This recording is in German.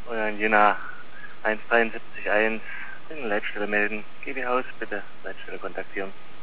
Und Jena 173.1 in Leitstelle melden. GW Haus, bitte Leitstelle kontaktieren.